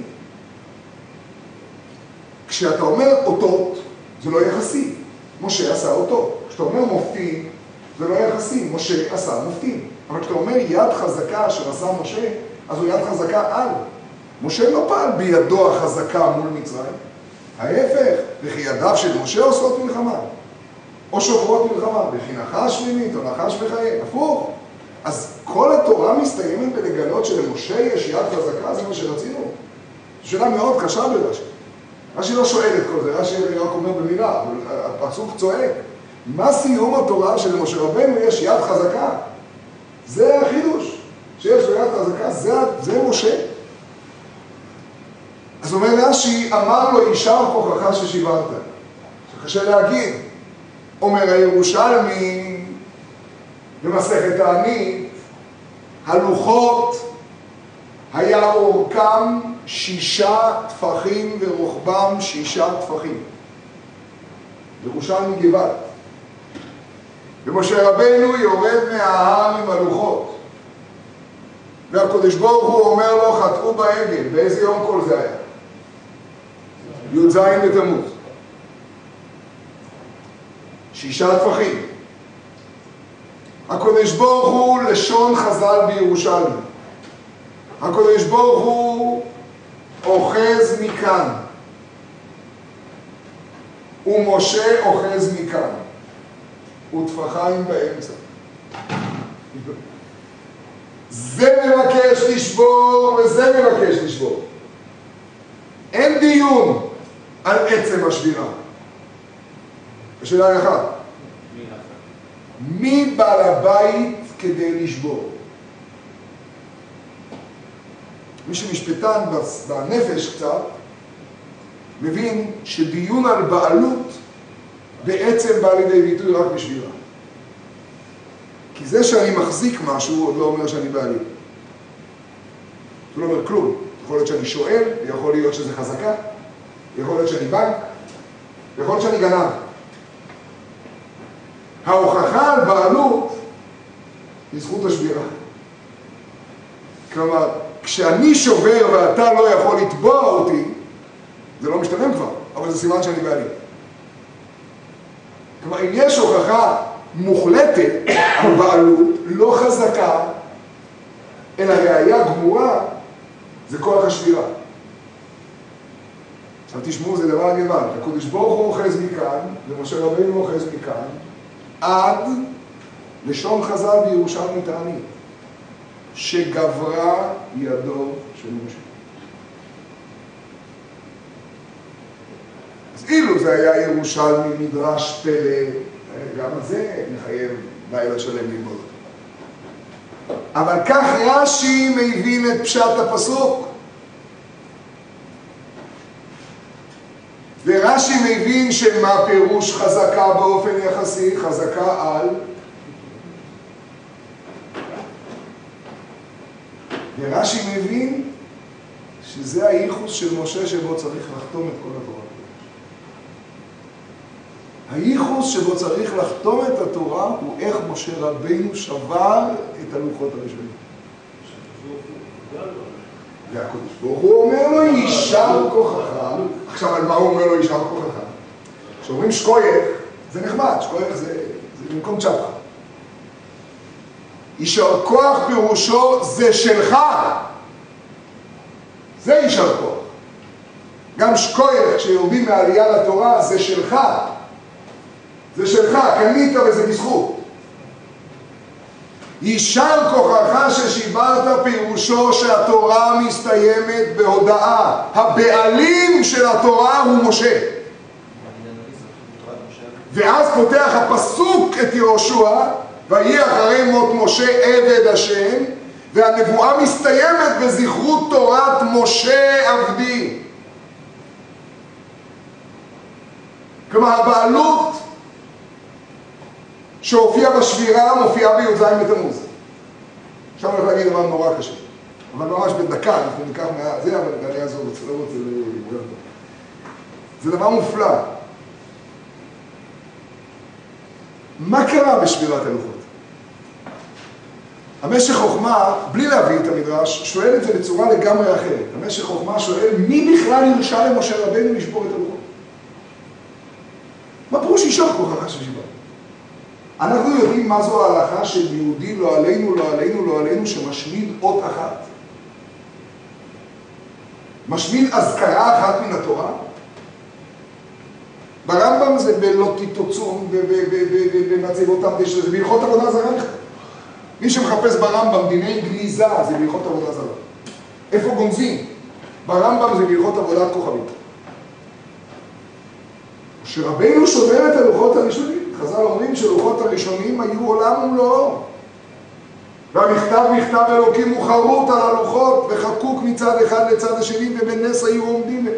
כשאתה אומר אותות, זה לא יחסי. משה עשה אותות. כשאתה אומר מופתים, זה לא יחסי. משה עשה מופתים. אבל כשאתה אומר יד חזקה שעשה משה, אז הוא יד חזקה על. משה לא פעל בידו החזקה מול מצרים. ההפך, וכי ידיו של משה עושות מלחמה. או שוברות מלחמה, וכי נחש מינית או נחש בחיי. הפוך. אז כל התורה מסתיימת בלגלות שלמשה יש יד חזקה, זה מה שרצינו. זו שאלה מאוד קשה ברש"י. רש"י לא שואל את כל זה, רש"י רק אומר במילה, אבל הפסוק צועק. מה סיום התורה שלמשה רבנו יש יד חזקה? זה החידוש, שיש לו יד חזקה, זה, זה משה. אז אומר רש"י, אמר לו יישר כוחך ששיברת. שקשה להגיד, אומר הירושלמי במסכת תענית, הלוחות היה אורכם שישה טפחים ורוחבם שישה טפחים. ירושלמי גבעת. ומשה רבנו יורד מההר עם הלוחות. והקדוש ברוך הוא אומר לו, חטאו בעגל. באיזה יום כל זה היה? י"ז בתמוז. שישה טפחים. הקדוש ברוך הוא לשון חז"ל בירושלמי. הקדוש ברוך הוא אוחז מכאן. ומשה אוחז מכאן. וטפחיים באמצע. זה מבקש לשבור וזה מבקש לשבור. אין דיון על עצם השבירה. השאלה אחת. מי בעל הבית כדי לשבור? מי שמשפטן בנפש קצת, מבין שדיון על בעלות בעצם בא לידי ביטוי רק בשבירה. כי זה שאני מחזיק משהו עוד לא אומר שאני בעלים. זה לא אומר כלום. יכול להיות שאני שואל, יכול להיות שזה חזקה, יכול להיות שאני בנק, יכול להיות שאני גנב. ההוכחה על בעלות היא זכות השבירה. כלומר, כשאני שובר ואתה לא יכול לתבוע אותי, זה לא משתלם כבר, אבל זה סימן שאני בעלים. כלומר, אם יש הוכחה מוחלטת על בעלות, לא חזקה, אלא ראייה גמורה, זה כוח השבירה. עכשיו תשמעו, זה דבר גבל. הקדוש ברוך הוא אוחז מכאן, ומשה רבנו אוחז מכאן, עד לשון חז"ל בירושלמי תענית, שגברה ידו של משה. אז אילו זה היה ירושלמי מדרש פלא, גם על זה נחייב לילה שלם ללמוד. אבל כך רש"י מבין את פשט הפסוק. ורש"י מבין שמה פירוש חזקה באופן יחסי, חזקה על. ורש"י מבין שזה הייחוס של משה שבו צריך לחתום את כל התורה. הייחוס שבו צריך לחתום את התורה הוא איך משה רבינו שבר את הלוחות הראשונים. והקדוש ברוך הוא אומר לו יישר כוחך. עכשיו על מה הוא אומר לו יישר כוחך? כשאומרים שקוייך זה נחמד, שקוייך זה, זה במקום צ'פחה. יישר כוח פירושו זה שלך. זה יישר כוח. גם שקוייך כשיורדים מהעלייה לתורה זה שלך. זה שלך, קנית וזה בזכות. יישר כוחך ששיברת פירושו שהתורה מסתיימת בהודעה. הבעלים של התורה הוא משה. ואז פותח הפסוק את יהושע, ויהי אחרי מות משה עבד השם, והנבואה מסתיימת בזכרות תורת משה עבדי. כלומר, הבעלות שהופיע בשבירה מופיעה בי"ז בתמוז. עכשיו אני הולך להגיד דבר נורא קשה. אבל ממש בדקה, אנחנו ניקח מה... זה, אבל אני אעזור, לא רוצה ל... זה דבר מופלא. מה קרה בשבירת הלוחות? המשך חוכמה, בלי להביא את המדרש, שואל את זה בצורה לגמרי אחרת. המשך חוכמה שואל, מי בכלל הרשה למשה רבנו לשבור את הלוחות? מה פירוש יישר כוחך ששיברת? אנחנו יודעים מה זו ההלכה של יהודי לא עלינו, לא עלינו, לא עלינו, שמשמיד אות אחת. משמיד אזכרה אחת מן התורה. ברמב"ם זה בלא תתוצון ובמצבותם תשע, זה בהלכות עבודה זרה בכלל. מי שמחפש ברמב"ם דיני גניזה זה בהלכות עבודה זרה. איפה גונזים? ברמב"ם זה בהלכות עבודת כוכבים. שרבנו שובר את הלוחות הראשונים. חז"ל אומרים שלוחות הראשונים היו עולם ומלואו. והמכתב מכתב אלוקים הוא חרוט על הלוחות וחקוק מצד אחד לצד השני ובנס היו עומדים.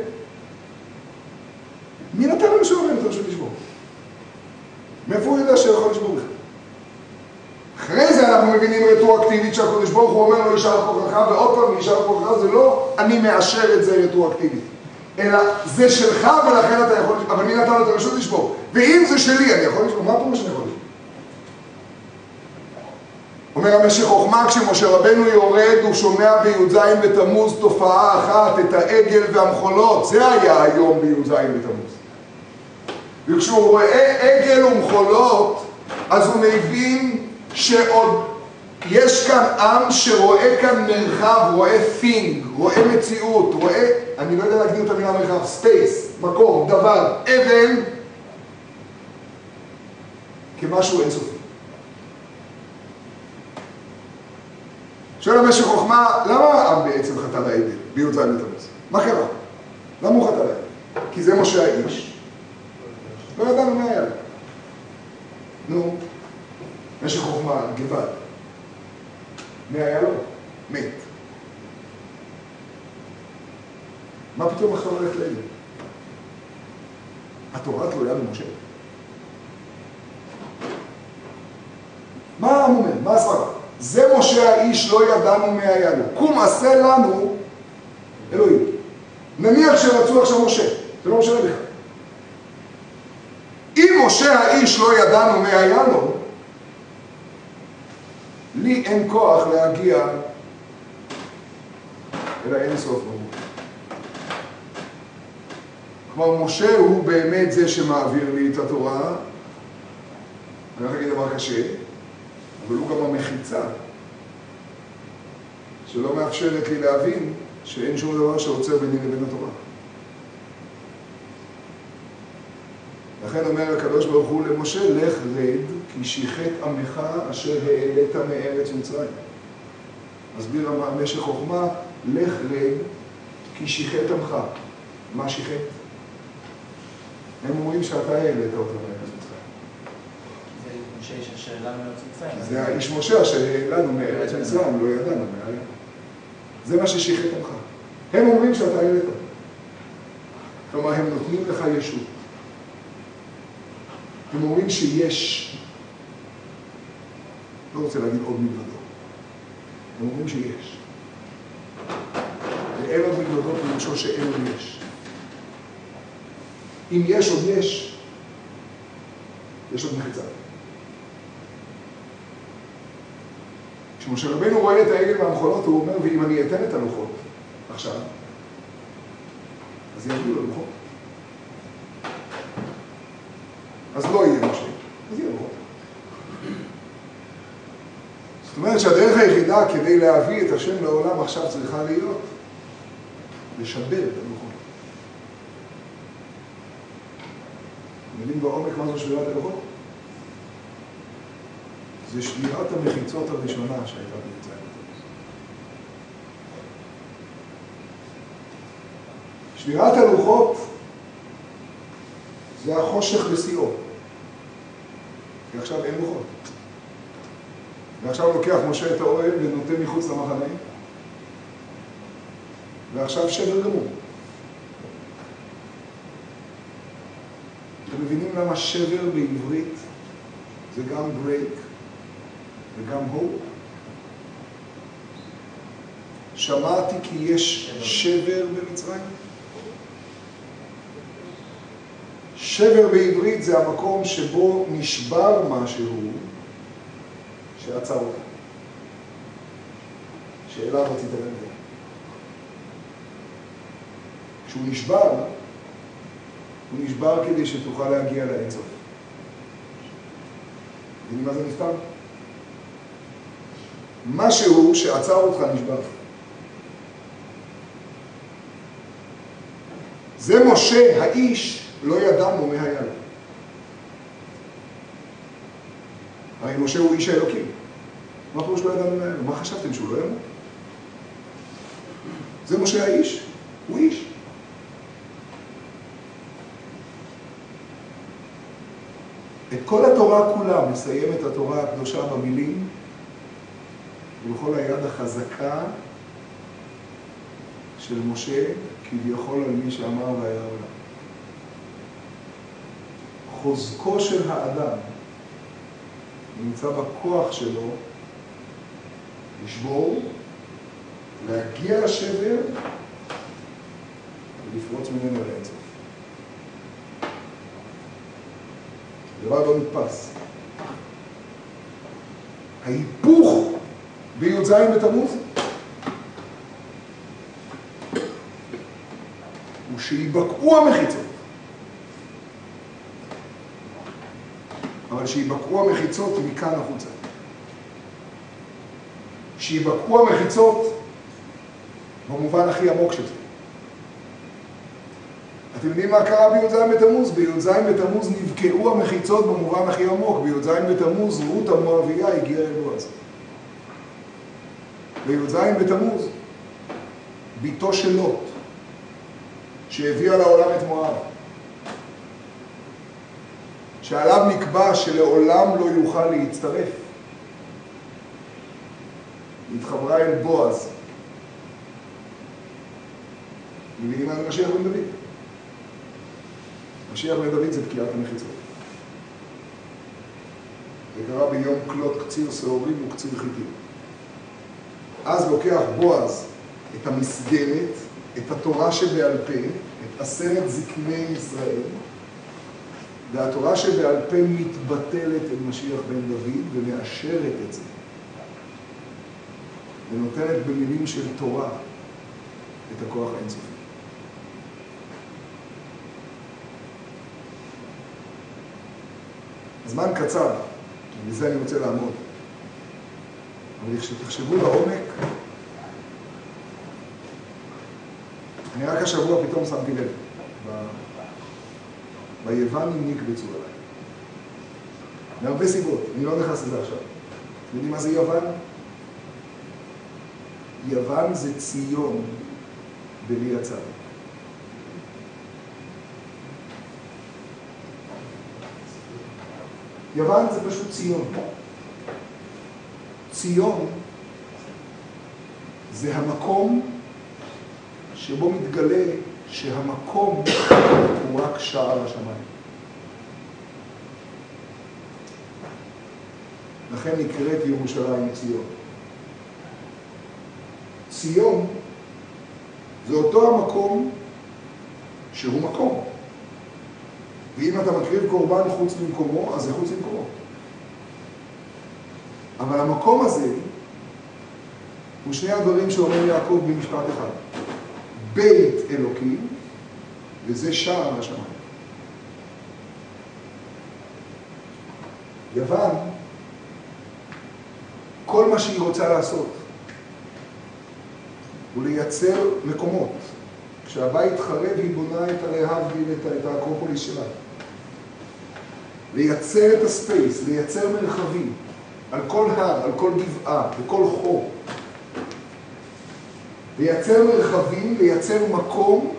מי נתן לנו שרבנו את הרשות לשבור? מאיפה הוא יודע שיכול לשבור בכלל? אחרי זה אנחנו מבינים רטרואקטיבית שהקדוש ברוך הוא אומר לו יישר כוחך ועוד פעם יישר כוחך, זה לא אני מאשר את זה רטרואקטיבית. אלא זה שלך ולכן אתה יכול לשבור. אבל מי נתן לו את הרשות לשבור? ואם זה שלי אני יכול לשבור? מה פה מה שאני יכול לשבור? אומר המשך חוכמה, כשמשה רבנו יורד הוא שומע בי"ז בתמוז תופעה אחת, את העגל והמחולות. זה היה היום בי"ז בתמוז. וכשהוא רואה עגל ומחולות אז הוא מבין שעוד יש כאן עם שרואה כאן מרחב, רואה thing, רואה מציאות, רואה, אני לא יודע להגדיר את המילה מרחב, space, מקום, דבר, אבן, כמשהו אינסופי. שואל המשך חוכמה, למה העם בעצם חטא לעגל בי"ז בתמוז? מה קרה? למה הוא חטא לעגל? כי זה משה האיש. לא ידענו מה היה. נו, משך חוכמה, גבד. מי היה לו? מת. מה פתאום עכשיו הולך לעגל? התורה תלויה במשה. מה העם אומר? מה הסברה? זה משה האיש, לא ידענו מי היה לו. קום עשה לנו אלוהים. נניח שרצו עכשיו משה. זה לא משנה בכלל. אם משה האיש לא ידענו מי היה לו, לי אין כוח להגיע אל האינסוף ברוך. כלומר, משה הוא באמת זה שמעביר לי את התורה. אני הולך להגיד דבר קשה, אבל הוא גם המחיצה, שלא מאפשרת לי להבין שאין שום דבר שעוצר ביני לבין התורה. לכן אומר הקדוש ברוך הוא למשה, לך רד, כי שיחת עמך אשר העלית מארץ מצרים. מסביר המשך חוכמה, לך רד, כי שיחת עמך. מה שיחת? הם אומרים שאתה העלית אותם מארץ מצרים. זה משה איש אשר העלנו מארץ מצרים. זה האיש משה אשר העלנו מארץ מצרים, לא ידענו מה. זה מה ששיחת עמך. הם אומרים שאתה העלית. כלומר, הם נותנים לך ישות. הם אומרים שיש, לא רוצה להגיד עוד מגלדות, הם אומרים שיש. ואין עוד מגלדות למשהו שאין עוד יש. אם יש עוד יש, יש עוד מחיצה. כשמשה רבנו רואה את העגל והמחולות, הוא אומר, ואם אני אתן את הלוחות עכשיו, אז יגיעו ללוחות. אז לא יהיה משה, אז יהיה לוחות. זאת אומרת שהדרך היחידה כדי להביא את השם לעולם עכשיו צריכה להיות לשבר את הלוחות. מבינים בעומק מה זו שבירת הלוחות? זה שבירת המחיצות הראשונה שהייתה בי"ז בתמוז. שבירת הלוחות זה החושך בשיאו. כי עכשיו אין לוחות. ועכשיו לוקח משה את האוהל ונוטה מחוץ למחנה. ועכשיו שבר גמור. אתם מבינים למה שבר בעברית זה גם break וגם hope. שמעתי כי יש שבר במצרים. שבר בעברית זה המקום שבו נשבר משהו שעצר אותה. שאלה רצית להגיד. כשהוא נשבר, הוא נשבר כדי שתוכל להגיע לאינסוף. יודעים מה זה נפתר? משהו שעצר אותך נשבר. זה משה, האיש, לא ידענו מה היה לו. הרי משה הוא איש האלוקים. מה פירוש לא ידענו מה היה לו? מה חשבתם, שהוא לא ימות? זה משה האיש, הוא איש. את כל התורה כולה מסיים את התורה הקדושה במילים ולכל היד החזקה של משה כביכול על מי שאמר והיה העולם. חוזקו של האדם נמצא בכוח שלו לשבור, להגיע לשבר ולפרוץ ממנו לאינסוף. דבר לא נתפס. ההיפוך בי"ז בתמוז הוא שיבקעו המחיצות. אבל שיבקעו המחיצות מכאן החוצה. שיבקעו המחיצות במובן הכי עמוק של זה. אתם יודעים מה קרה בי"ז בתמוז? בי"ז בתמוז נבקעו המחיצות במובן הכי עמוק. בי"ז בתמוז רות המואביה הגיעה אל בועז. בי"ז בתמוז ביתו של לוט שהביאה לעולם את מואב, שעליו נקבע שלעולם לא יוכל להצטרף, התחברה אל בועז. מבינים מה זה משיח בן דוד? משיח בן דוד זה בקיעת המחיצות. זה קרה ביום כלות קציר שעורים וקציר חיטים. אז לוקח בועז את המסגרת, את התורה שבעל פה, את עשרת זקני ישראל, והתורה שבעל פה מתבטלת אל משיח בן דוד ומאשרת את זה. ונותנת במילים של תורה את הכוח האינסופי. הזמן קצר, ובזה אני רוצה לעמוד. אבל כשתחשבו לעומק, אני רק השבוע פתאום שמתי לב, ביוונים נקבצו עליי. מהרבה סיבות, אני לא נכנס לזה עכשיו. אתם יודעים מה זה יוון? יוון זה ציון בלי הצד. יוון זה פשוט ציון. ציון זה המקום שבו מתגלה שהמקום הוא רק שער השמיים. לכן נקראת ירושלים ציון. ציון זה אותו המקום שהוא מקום. ואם אתה מקריב קורבן חוץ למקומו, אז זה חוץ למקומו. אבל המקום הזה הוא שני הדברים שאומר יעקב במשפט אחד. בית אלוקים, וזה שער השמיים. יוון, כל מה שהיא רוצה לעשות הוא לייצר מקומות. כשהבית חרב היא בונה את הלהבדיל, את האקרופוליס שלה. לייצר את הספייס, לייצר מרחבים, על כל הר, על כל גבעה, בכל חור. לייצר מרחבים, לייצר מקום,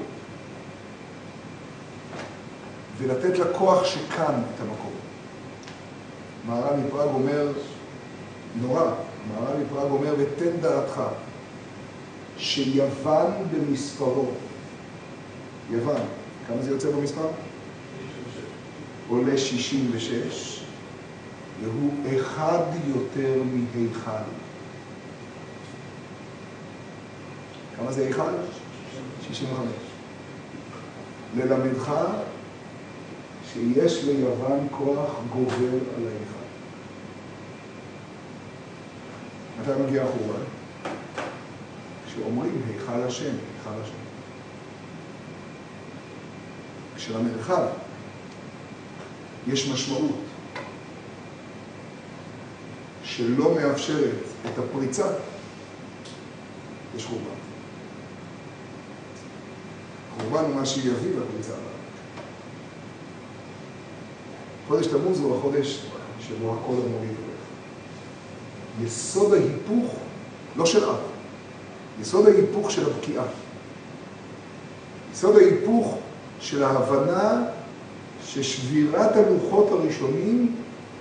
ולתת לכוח שכאן את המקום. מהר"ל מפראג אומר, נורא, מהר"ל מפראג אומר, ותן דעתך, שיוון במספרו, יוון, כמה זה יוצא במספר? עולה שישים ושש, והוא אחד יותר מהיכל. כמה זה היכל? שישים וחמש. ללמדך שיש ליוון כוח גובר על ההיכל. מתי מגיע החורבן? כשאומרים היכל השם, היכל השם. כשלמרחב יש משמעות שלא מאפשרת את הפריצה, יש חורבן. חורבן הוא מה שיביא לפריצה הבאה. חודש תמוז הוא החודש שבו הכל אמור להתהפך. יסוד ההיפוך, לא של אב, יסוד ההיפוך של הבקיעה. יסוד ההיפוך של ההבנה ששבירת הלוחות הראשונים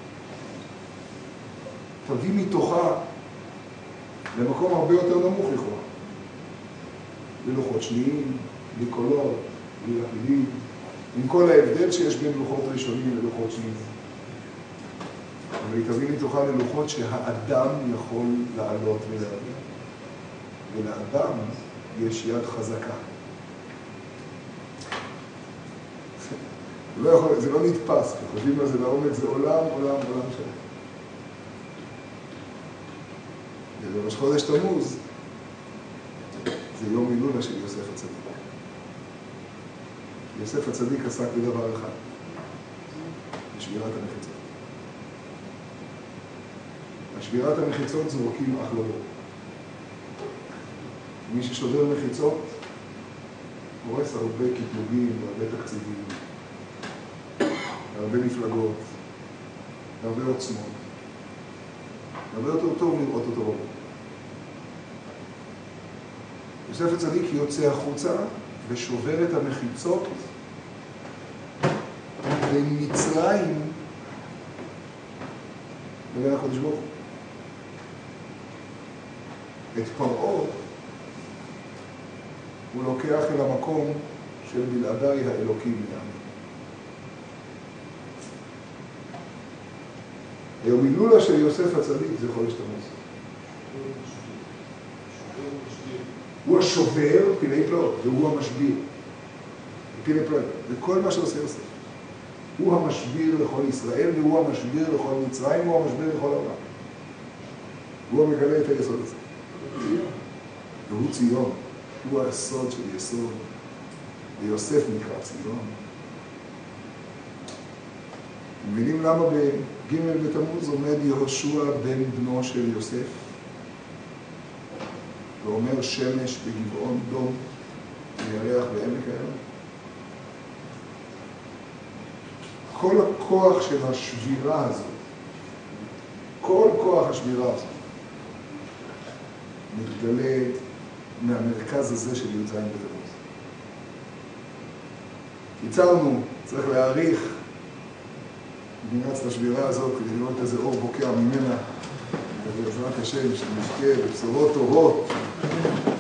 תביא מתוכה למקום הרבה יותר נמוך לכאורה. ללוחות שניים, בלי קולות, בלי לפידים, עם כל ההבדל שיש בין לוחות ראשונים ללוחות שניים. אבל היא תביא מתוכה ללוחות שהאדם יכול לעלות ולהביא. ולאדם יש יד חזקה. זה לא, יכול, זה לא נתפס, כי חושבים על זה לעומק, זה עולם, עולם, עולם שלם. ובראש חודש תמוז, זה יום הילולה של יוסף הצדיק. יוסף הצדיק עסק בדבר אחד, בשבירת המחיצות. בשבירת המחיצות זורקים הכללות. מי ששובר מחיצות, הורס הרבה קטלוגים והרבה תקציבים, הרבה מפלגות, הרבה עוצמות. הרבה יותר טוב לראות אותו רוב. יוסף הצדיק יוצא החוצה ושובר את המחיצות בין מצרים לבין הקדוש ברוך הוא. את פרעה הוא לוקח אל המקום של בלעדי האלוקים לעם. היום הילולה של יוסף הצדיק זה חודש תמוז. הוא השובר פילי פלאות, והוא המשביר. פילי פלאות, זה כל מה שעושה יוסף. הוא המשביר לכל ישראל, והוא המשביר לכל מצרים, והוא המשביר לכל העולם. הוא המגלה את היסוד הזה. והוא ציון, הוא היסוד של יסוד, ויוסף נקרא ציון. מבינים למה בג' בתמוז עומד יהושע בן בנו של יוסף, ואומר שמש בגבעון דום, וירח בעמק האלה? כל הכוח של השבירה הזאת, כל כוח השבירה הזאת, מתגלה מהמרכז הזה של י"ז בתמוז. קיצרנו, צריך להעריך, ננעץ לשבירה הזאת כדי לראות איזה אור בוקע ממנה, ובעזרת השם שנזכה בבשורות טובות